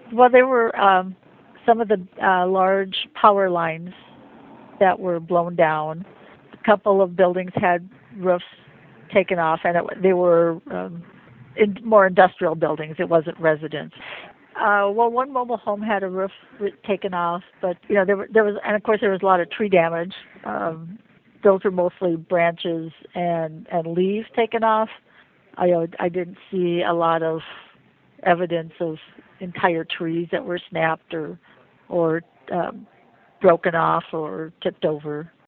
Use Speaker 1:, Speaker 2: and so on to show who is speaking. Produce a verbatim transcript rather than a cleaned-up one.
Speaker 1: Well, there were um, some of the uh, large power lines that were blown down. A couple of buildings had roofs taken off, and it, they were um, in more industrial buildings. It wasn't residence. Uh, well, one mobile home had a roof taken off, but you know there, were, there was, and of course there was a lot of tree damage. Um, those were mostly branches and and leaves taken off. I uh, I didn't see a lot of evidence of entire trees that were snapped or or um, broken off or tipped over.